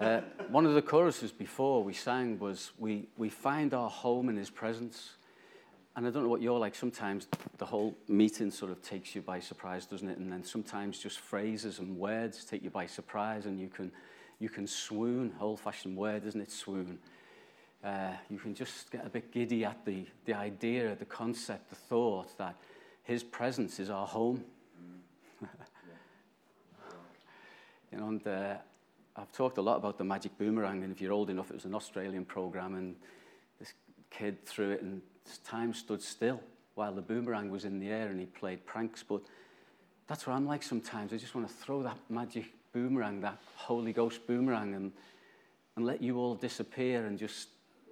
One of the choruses before we sang was, we find our home in his presence. And I don't know what you're like. Sometimes the whole meeting sort of takes you by surprise, doesn't it? And then sometimes just phrases and words take you by surprise, and you can swoon. Old-fashioned word, isn't it? Swoon. You can just get a bit giddy at the idea, the concept, the thought that his presence is our home. You know, and I've talked a lot about the Magic Boomerang, and if you're old enough, it was an Australian program, and this kid threw it, and time stood still while the boomerang was in the air, and he played pranks. But that's what I'm like sometimes. I just want to throw that magic boomerang, that Holy Ghost boomerang, and let you all disappear, and just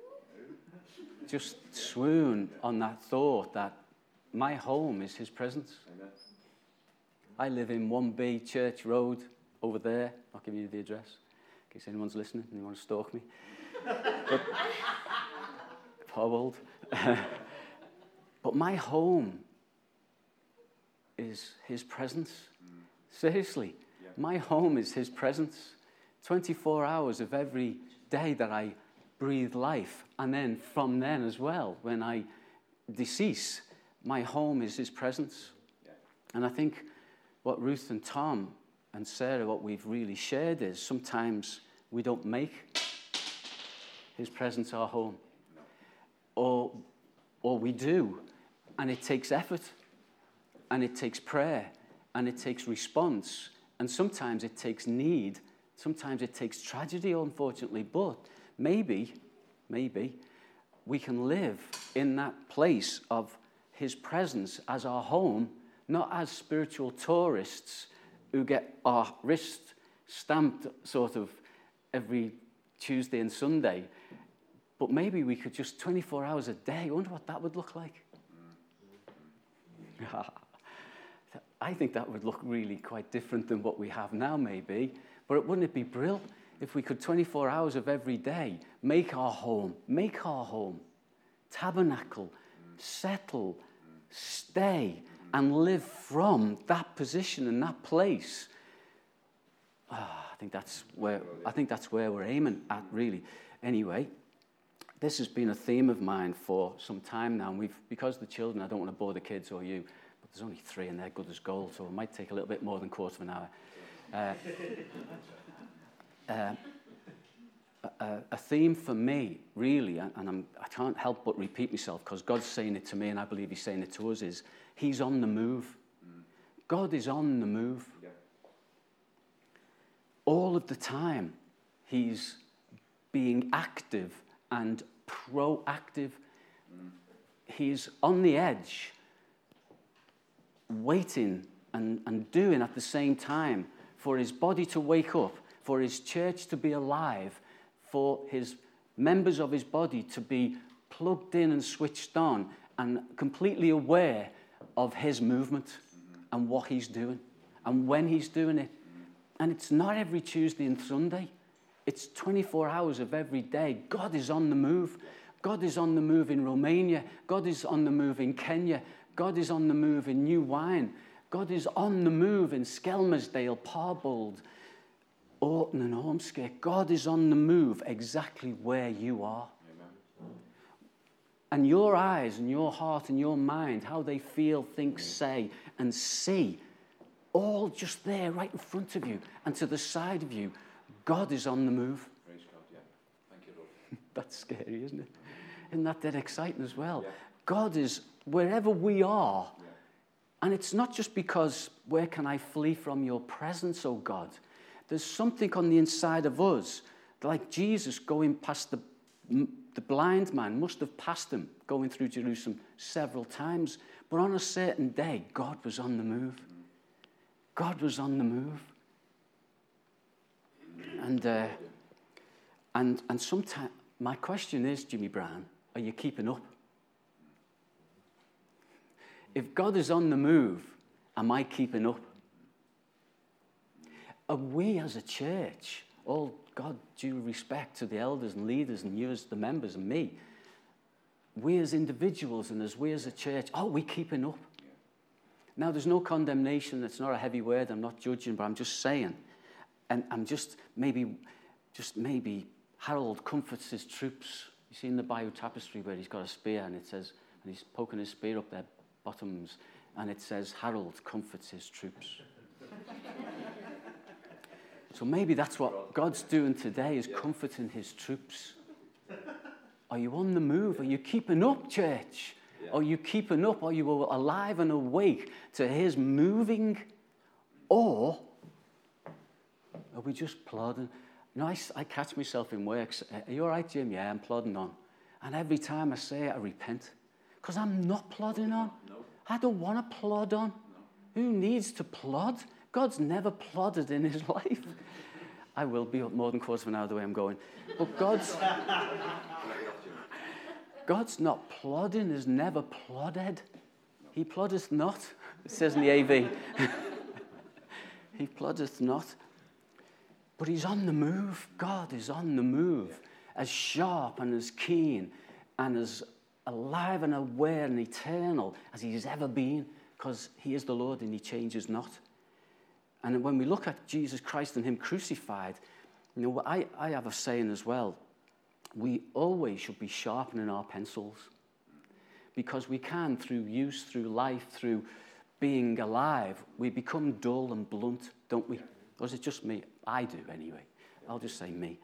swoon on that thought that my home is his presence. Amen. I live in 1B Church Road over there. I'll give you the address in case anyone's listening and you want to stalk me. But, old. But my home is his presence. Seriously, my home is his presence. 24 hours of every day that I breathe life, and then from then as well, when I decease, my home is his presence. And I think what Ruth and Tom and Sarah, what we've really shared is sometimes we don't make his presence our home. Or we do, and it takes effort, and it takes prayer, and it takes response, and sometimes it takes need, sometimes it takes tragedy, unfortunately, but maybe we can live in that place of his presence as our home, not as spiritual tourists who get our wrist stamped sort of every Tuesday and Sunday. But maybe we could just 24 hours a day. I wonder what that would look like. I think that would look really quite different than what we have now, maybe. But wouldn't it be brilliant if we could 24 hours of every day make our home, tabernacle, settle, stay, and live from that position and that place? I think that's where we're aiming at, really. Anyway. This has been a theme of mine for some time now, and because the children, I don't want to bore the kids or you, but there's only 3 and they're good as gold, so it might take a little bit more than a quarter of an hour. A theme for me, really, and I can't help but repeat myself because God's saying it to me, and I believe he's saying it to us, is he's on the move. God is on the move. Yeah. All of the time, he's being active and proactive. He's on the edge, waiting and doing at the same time for his body to wake up, for his church to be alive, for his members of his body to be plugged in and switched on and completely aware of his movement and what he's doing and when he's doing it. And it's not every Tuesday and Sunday. It's 24 hours of every day. God is on the move. God is on the move in Romania. God is on the move in Kenya. God is on the move in New Wine. God is on the move in Skelmersdale, Parbold, Orton and Ormskirk. God is on the move exactly where you are. Amen. And your eyes and your heart and your mind, how they feel, think, say, and see, all just there right in front of you and to the side of you. God is on the move. Praise God, yeah. Thank you, Lord. That's scary, isn't it? Isn't that dead exciting as well? Yeah. God is wherever we are. Yeah. And it's not just because, where can I flee from your presence, oh God? There's something on the inside of us, like Jesus going past the blind man, must have passed him, going through Jerusalem several times. But on a certain day, God was on the move. God was on the move. And sometimes, my question is, Jimmy Brown, are you keeping up? If God is on the move, am I keeping up? Are we as a church, all God due respect to the elders and leaders and you as the members and me, we as individuals and as we as a church, are we keeping up? Yeah. Now, there's no condemnation. It's not a heavy word. I'm not judging, but I'm just saying. And I'm just maybe just maybe Harold comforts his troops. You see in the Bayeux Tapestry where he's got a spear and it says, and he's poking his spear up their bottoms, and it says, Harold comforts his troops. So maybe that's what God's doing today, is comforting his troops. Are you on the move? Are you keeping up, church? Yeah. Are you keeping up? Are you alive and awake to his moving? Or are we just plodding? You know, I catch myself in work. Are you all right, Jim? Yeah, I'm plodding on. And every time I say it, I repent. Because I'm not plodding on. No. I don't want to plod on. No. Who needs to plod? God's never plodded in his life. I will be up more than a quarter of an hour the way I'm going. But God's not plodding, has never plodded. He ploddeth not, it says in the AV. He ploddeth not. But he's on the move. God is on the move, as sharp and as keen and as alive and aware and eternal as he's ever been, because he is the Lord and he changes not. And when we look at Jesus Christ and him crucified, you know, I have a saying as well. We always should be sharpening our pencils, because we can, through use, through life, through being alive, we become dull and blunt, don't we? Or is it just me? I do anyway. I'll just say me.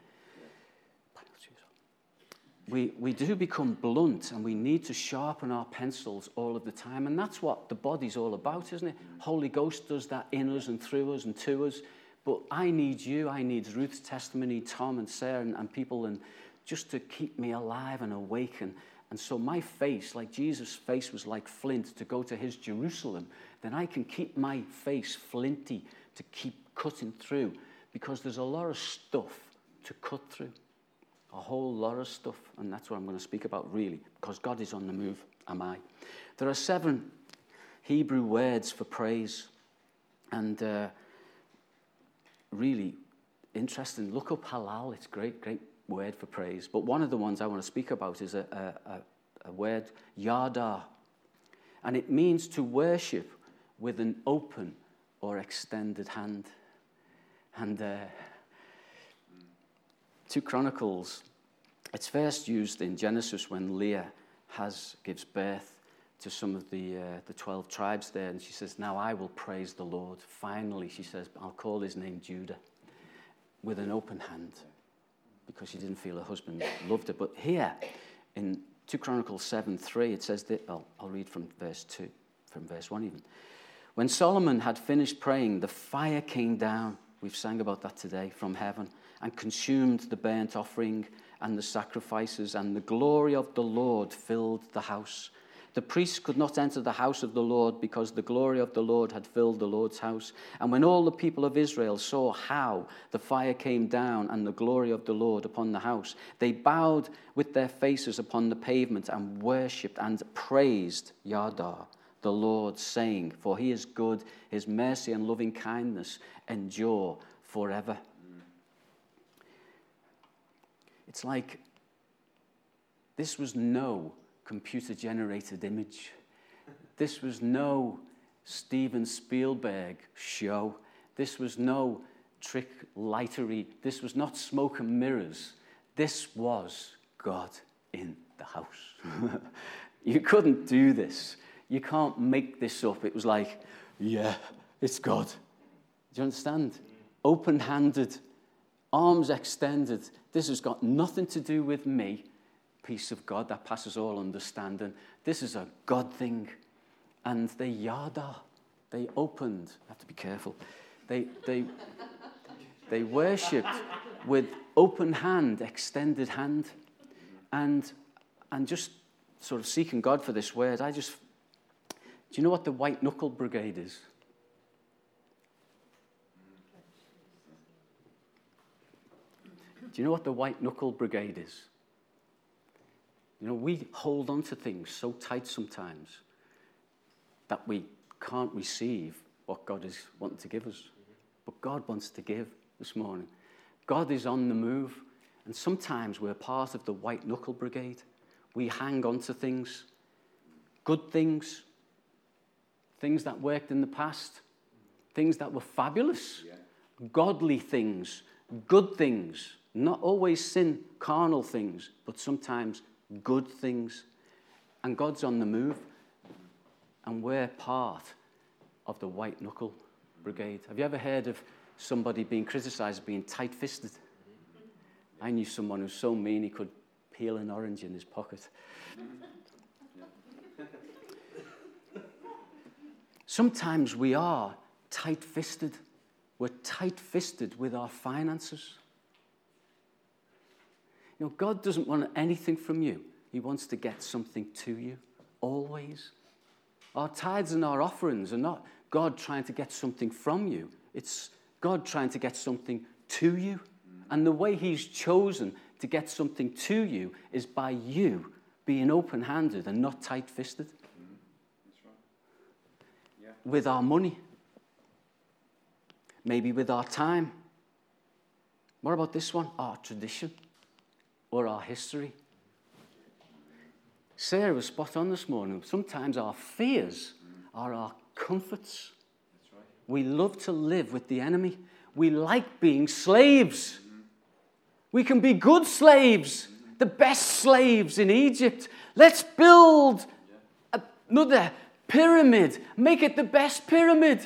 We do become blunt, and we need to sharpen our pencils all of the time. And that's what the body's all about, isn't it? Holy Ghost does that in us and through us and to us. But I need you. I need Ruth's testimony, Tom and Sarah and people, and just to keep me alive and awake. And so my face, like Jesus' face was like flint to go to his Jerusalem, then I can keep my face flinty to keep cutting through, because there's a lot of stuff to cut through. A whole lot of stuff, and that's what I'm going to speak about, really, because God is on the move, am I? There are 7 Hebrew words for praise, and really interesting. Look up halal, it's a great word for praise. But one of the ones I want to speak about is a word, yada, and it means to worship with an open or extended hand. And 2 Chronicles, it's first used in Genesis when Leah gives birth to some of the 12 tribes there, and she says, now I will praise the Lord. Finally, she says, I'll call his name Judah, with an open hand, because she didn't feel her husband loved her. But here, in 2 Chronicles 7:3, it says that, well, I'll read from verse 2, from verse 1 even. When Solomon had finished praying, the fire came down, we've sang about that today, from heaven, and consumed the burnt offering and the sacrifices, and the glory of the Lord filled the house. The priests could not enter the house of the Lord, because the glory of the Lord had filled the Lord's house. And when all the people of Israel saw how the fire came down and the glory of the Lord upon the house, they bowed with their faces upon the pavement and worshipped and praised Yahweh, the Lord, saying, for he is good, his mercy and loving kindness endure forever. It's like this was no computer-generated image. This was no Steven Spielberg show. This was no trick lightery. This was not smoke and mirrors. This was God in the house. You couldn't do this. You can't make this up. It was like, yeah, it's God. Do you understand? Open-handed, arms extended. This has got nothing to do with me. Peace of God that passes all understanding. This is a God thing. And they yada. They opened. I have to be careful. They worshipped with open hand, extended hand. And just sort of seeking God for this word, do you know what the White Knuckle Brigade is? Do you know what the White Knuckle Brigade is? You know, we hold on to things so tight sometimes that we can't receive what God is wanting to give us. But God wants to give this morning. God is on the move, and sometimes we're part of the White Knuckle Brigade. We hang on to things, good things, things that worked in the past, things that were fabulous, godly things, good things, Not always sin, carnal things, but sometimes good things. And God's on the move. And we're part of the white knuckle brigade. Have you ever heard of somebody being criticized as being tight-fisted? I knew someone who was so mean he could peel an orange in his pocket. Sometimes we are tight-fisted. We're tight-fisted with our finances. You know, God doesn't want anything from you. He wants to get something to you, always. Our tithes and our offerings are not God trying to get something from you. It's God trying to get something to you. And the way he's chosen to get something to you is by you being open-handed and not tight-fisted. That's right. Yeah. With our money. Maybe with our time. What about this one? Our tradition or our history. Sarah was spot on this morning. Sometimes our fears are our comforts. That's right. We love to live with the enemy. We like being slaves. We can be good slaves, the best slaves in Egypt. Let's build another pyramid, make it the best pyramid.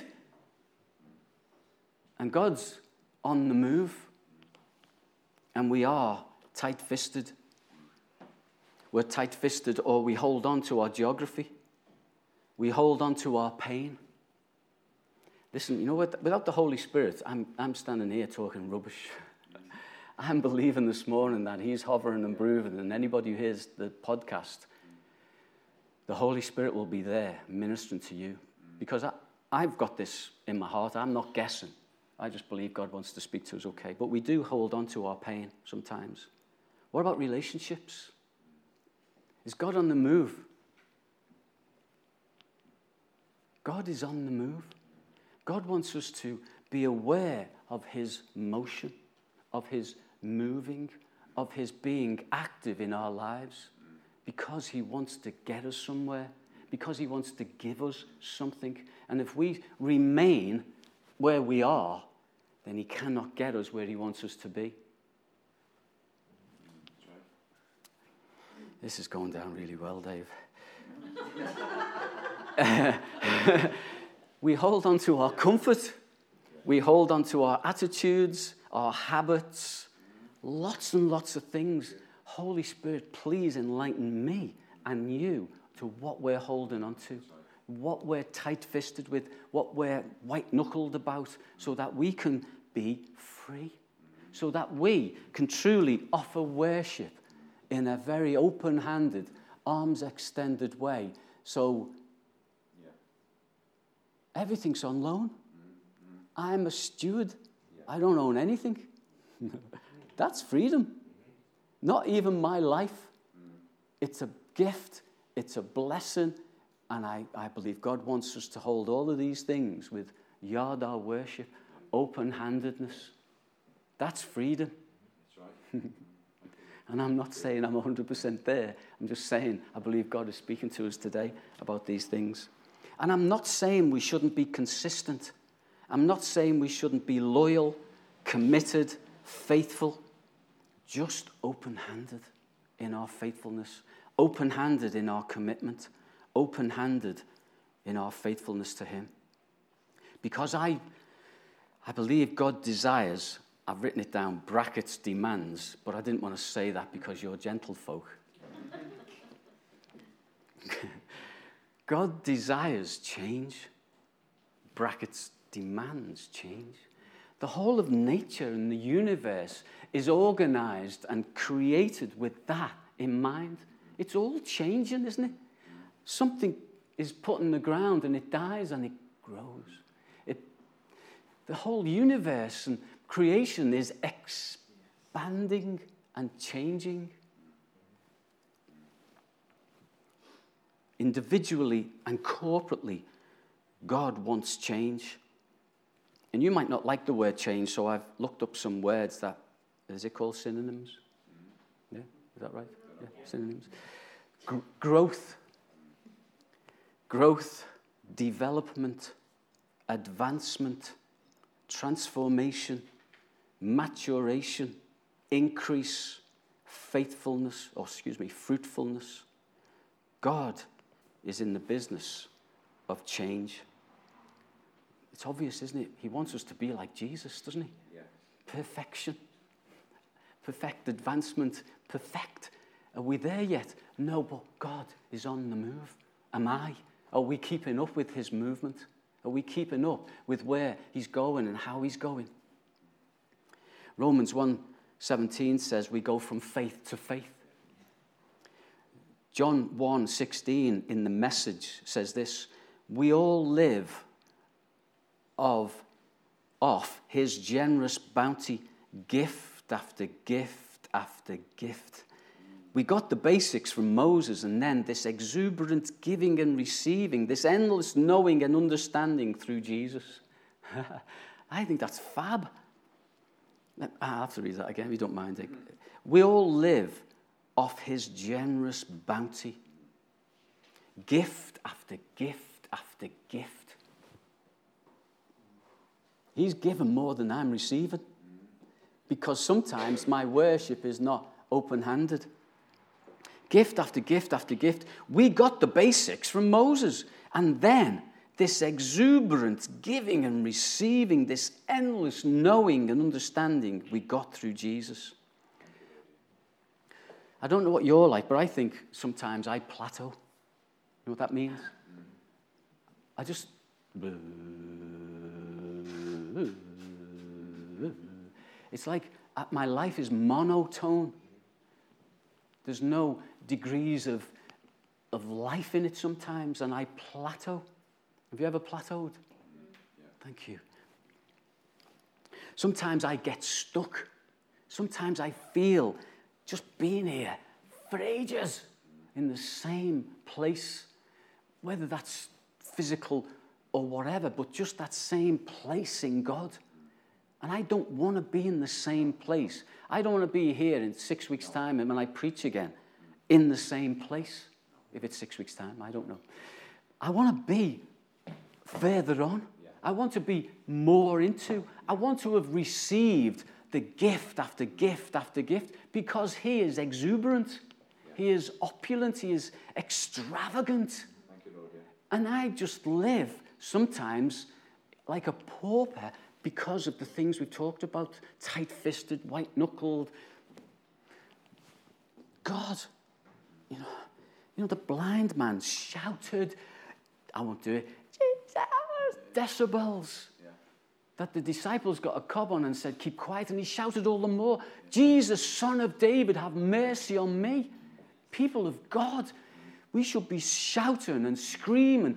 And God's on the move. And we are tight-fisted. We're tight-fisted, or we hold on to our geography. We hold on to our pain. Listen, you know what? Without the Holy Spirit, I'm standing here talking rubbish. I'm believing this morning that he's hovering and brooding, and anybody who hears the podcast, the Holy Spirit will be there ministering to you. Because I've got this in my heart. I'm not guessing. I just believe God wants to speak to us, okay? But we do hold on to our pain sometimes. What about relationships? Is God on the move? God is on the move. God wants us to be aware of his motion, of his moving, of his being active in our lives, because he wants to get us somewhere, because he wants to give us something. And if we remain where we are, then he cannot get us where he wants us to be. This is going down really well, Dave. We hold on to our comfort. We hold on to our attitudes, our habits, lots and lots of things. Holy Spirit, please enlighten me and you to what we're holding on to, what we're tight-fisted with, what we're white-knuckled about, so that we can be free, so that we can truly offer worship in a very open-handed, arms-extended way. So everything's on loan. I'm a steward. I don't own anything. That's freedom. Not even my life. It's a gift. It's a blessing. And I believe God wants us to hold all of these things with yada worship, open-handedness. That's freedom. That's right. And I'm not saying I'm 100% there. I'm just saying I believe God is speaking to us today about these things. And I'm not saying we shouldn't be consistent. I'm not saying we shouldn't be loyal, committed, faithful. Just open-handed in our faithfulness. Open-handed in our commitment. Open-handed in our faithfulness to him. Because I believe God desires, I've written it down, brackets, demands, but I didn't want to say that because you're gentlefolk. God desires change. Brackets, demands change. The whole of nature and the universe is organized and created with that in mind. It's all changing, isn't it? Something is put in the ground and it dies and it grows. The whole universe and creation is expanding and changing. Individually and corporately, God wants change. And you might not like the word change, so I've looked up some words that, is it called synonyms? Yeah, is that right? Yeah, synonyms. Growth, development, advancement, transformation, maturation, increase, fruitfulness. God is in the business of change. It's obvious, isn't it? He wants us to be like Jesus, doesn't he? Yeah. Perfection. Perfect advancement. Perfect. Are we there yet? No, but God is on the move. Am I? Are we keeping up with his movement? Are we keeping up with where he's going and how he's going? Romans 1:17 says we go from faith to faith. John 1:16 in the Message says this: we all live off his generous bounty, gift after gift after gift. We got the basics from Moses, and then this exuberant giving and receiving, this endless knowing and understanding through Jesus. I think that's fab. I have to read that again, if you don't mind. We all live off his generous bounty. Gift after gift after gift. He's given more than I'm receiving. Because sometimes my worship is not open-handed. Gift after gift after gift. We got the basics from Moses. And then this exuberant giving and receiving, this endless knowing and understanding we got through Jesus. I don't know what you're like, but I think sometimes I plateau. You know what that means? I just... It's like my life is monotone. There's no degrees of life in it sometimes, and I plateau. Have you ever plateaued? Yeah. Thank you. Sometimes I get stuck. Sometimes I feel just being here for ages in the same place, whether that's physical or whatever, but just that same place in God. And I don't want to be in the same place. I don't want to be here in 6 weeks' time and when I preach again in the same place. If it's 6 weeks' time, I don't know. I want to be further on. I want to be more into. I want to have received the gift after gift after gift because he is exuberant. He is opulent. He is extravagant. Thank you, Lord, yeah. And I just live sometimes like a pauper because of the things we've talked about, tight-fisted, white-knuckled. God, you know, the blind man shouted, I won't do it, Jesus, decibels. Yeah. That the disciples got a cob on and said, keep quiet, and he shouted all the more, Jesus, Son of David, have mercy on me. People of God, we should be shouting and screaming.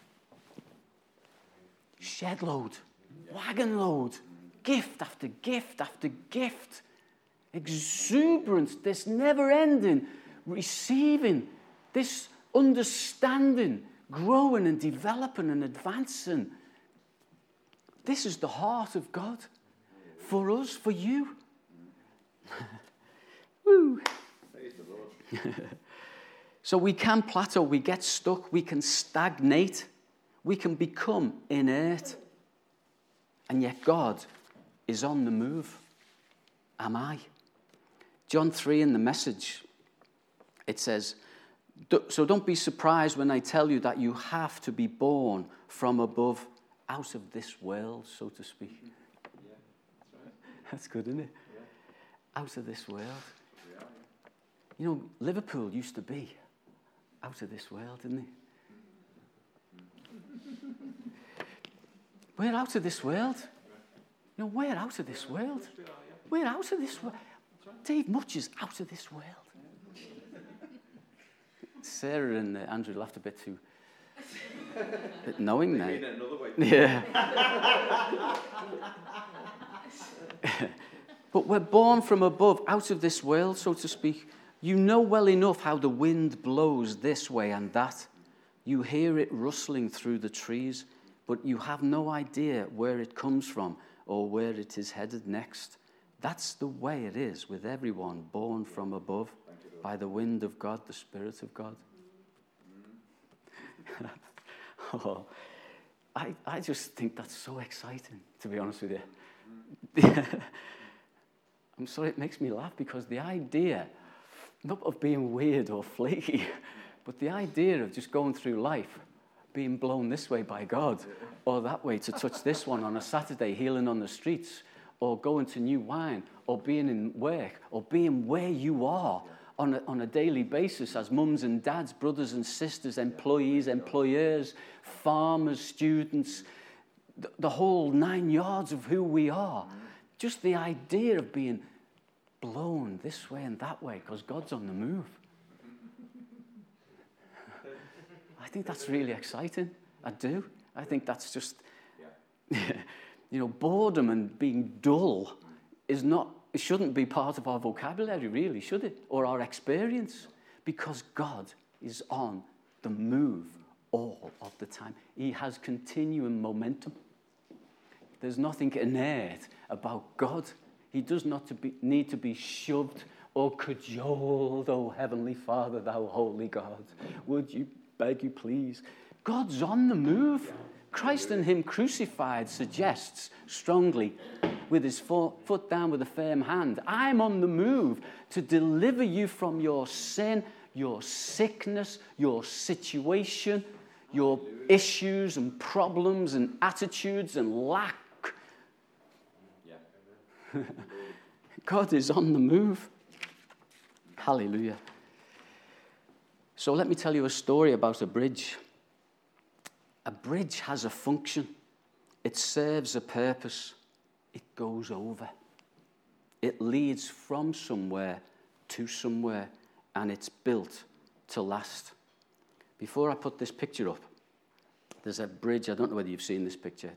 Shed load. Wagon load, gift after gift after gift, exuberance, this never-ending receiving, this understanding, growing and developing and advancing. This is the heart of God for us, for you. Woo. Praise the Lord. So we can plateau, we get stuck, we can stagnate, we can become inert. And yet God is on the move. Am I? John 3 in the Message, it says, so don't be surprised when I tell you that you have to be born from above, out of this world, so to speak. Yeah, that's right. That's good, isn't it? Yeah. Out of this world. Yeah. You know, Liverpool used to be out of this world, didn't it? We're out of this world. You know, we're out of this world. We're out of this world. Dave Much is out of this world. Sarah and Andrew laughed a bit too knowing now. Yeah. But we're born from above, out of this world, so to speak. You know well enough how the wind blows this way and that. You hear it rustling through the trees, but you have no idea where it comes from or where it is headed next. That's the way it is with everyone born from above by the wind of God, the Spirit of God. Oh, I just think that's so exciting, to be honest with you. I'm sorry, it makes me laugh because the idea, not of being weird or flaky, but the idea of just going through life, being blown this way by God, or that way to touch this one on a Saturday, healing on the streets, or going to New Wine, or being in work, or being where you are on a daily basis as mums and dads, brothers and sisters, employees, employers, farmers, students, the whole 9 yards of who we are. Just the idea of being blown this way and that way because God's on the move. I think that's really exciting. I do. I think that's just, boredom and being dull is not, it shouldn't be part of our vocabulary, really, should it? Or our experience. Because God is on the move all of the time. He has continuing momentum. There's nothing inert about God. He does not need to be shoved or cajoled, oh Heavenly Father, thou holy God. Would you, beg you please? God's on the move. Christ and him crucified suggests strongly, with his foot down with a firm hand, I'm on the move to deliver you from your sin, your sickness, your situation, your issues and problems and attitudes and lack. Yeah. God is on the move. Hallelujah. So let me tell you a story about a bridge. A bridge has a function. It serves a purpose. It goes over. It leads from somewhere to somewhere, and it's built to last. Before I put this picture up, there's a bridge. I don't know whether you've seen this picture.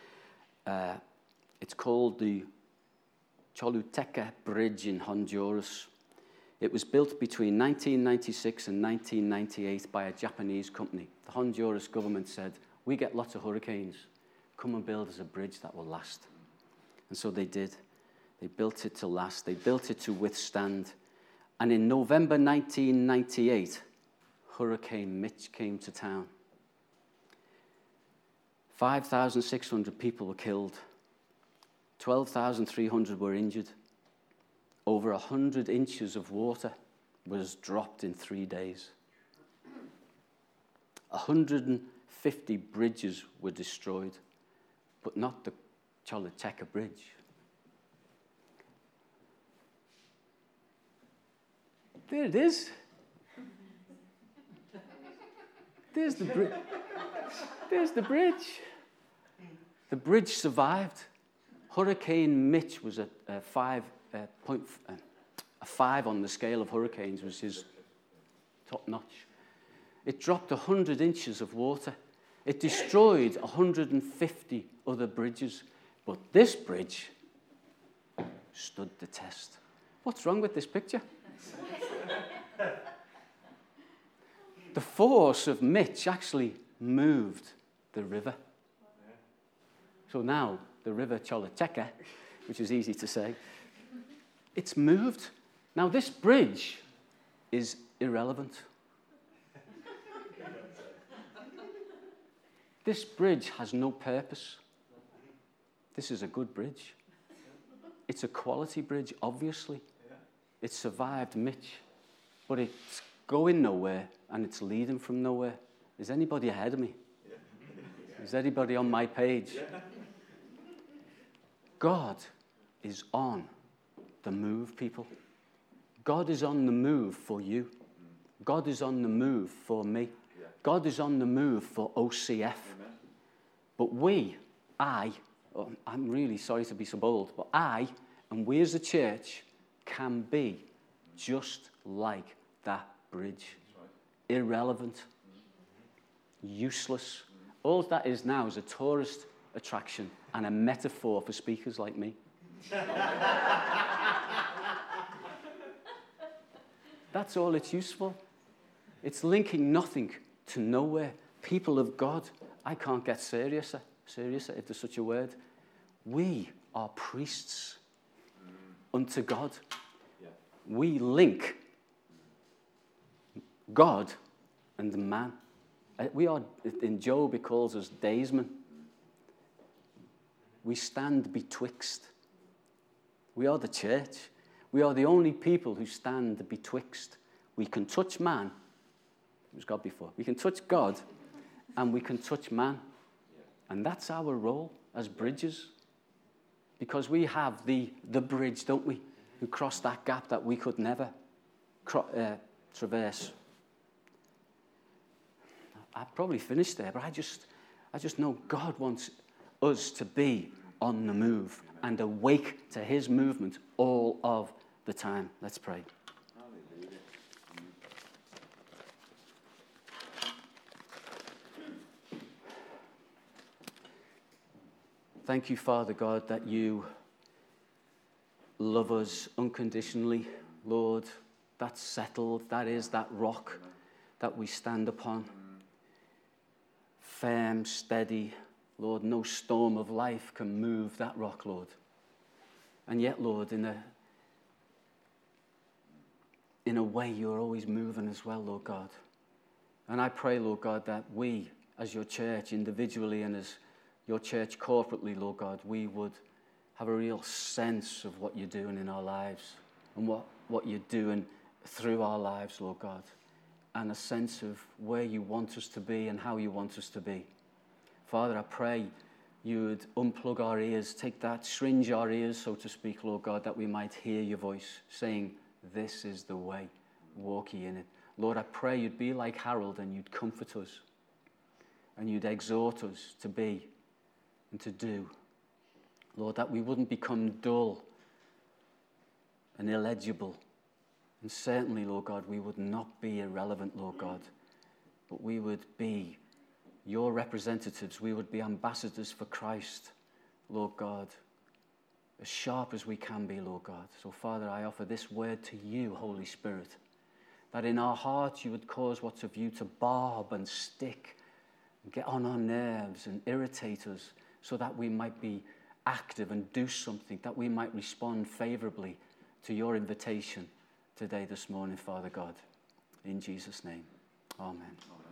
It's called the Choluteca Bridge in Honduras. It was built between 1996 and 1998 by a Japanese company. The Honduras government said, we get lots of hurricanes. Come and build us a bridge that will last. And so they did. They built it to last. They built it to withstand. And in November 1998, Hurricane Mitch came to town. 5,600 people were killed. 12,300 were injured. Over 100 inches of water was dropped in 3 days. 150 bridges were destroyed, but not the Choluteca Bridge. There it is. There's the bridge. There's the bridge. The bridge survived. Hurricane Mitch was a 5 on the scale of hurricanes, which is top notch. It dropped 100 inches of water. It destroyed 150 other bridges. But this bridge stood the test. What's wrong with this picture? The force of Mitch actually moved the river. So now the river Choluteca, which is easy to say, it's moved. Now this bridge is irrelevant. This bridge has no purpose. This is a good bridge. It's a quality bridge, obviously. It survived Mitch, but it's going nowhere and it's leading from nowhere. Is anybody ahead of me? Is anybody on my page? God is on the move, people. God is on the move for you. God is on the move for me. God is on the move for OCF. But I'm really sorry to be so bold, but I and we as a church can be just like that bridge. Irrelevant, useless. All that is now is a tourist attraction and a metaphor for speakers like me. That's all it's useful. It's linking nothing to nowhere. People of God, I can't get seriouser, if there's such a word. We are priests unto God. We link God and the man. We are, in Job, he calls us daysmen. We stand betwixt. We are the church. We are the only people who stand betwixt. We can touch man. Who's God before? We can touch God, and we can touch man. And that's our role as bridges. Because we have the bridge, don't we? Who crossed that gap that we could never traverse. I've probably finished there, but I just know God wants us to be on the move and awake to his movement all of the time. Let's pray. Hallelujah. Thank you, Father God, that you love us unconditionally, Lord. That's settled. That is that rock that we stand upon. Firm, steady, Lord. No storm of life can move that rock, Lord. And yet, Lord, in a way, you're always moving as well, Lord God. And I pray, Lord God, that we, as your church, individually and as your church corporately, Lord God, we would have a real sense of what you're doing in our lives and what you're doing through our lives, Lord God, and a sense of where you want us to be and how you want us to be. Father, I pray you would unplug our ears, syringe our ears, so to speak, Lord God, that we might hear your voice saying, this is the way, walk ye in it. Lord, I pray you'd be like Harold and you'd comfort us and you'd exhort us to be and to do. Lord, that we wouldn't become dull and illegible. And certainly, Lord God, we would not be irrelevant, Lord God, but we would be your representatives. We would be ambassadors for Christ, Lord God, as sharp as we can be, Lord God. So, Father, I offer this word to you, Holy Spirit, that in our hearts you would cause what's of you to barb and stick, and get on our nerves and irritate us, so that we might be active and do something, that we might respond favorably to your invitation today, this morning, Father God. In Jesus' name, amen.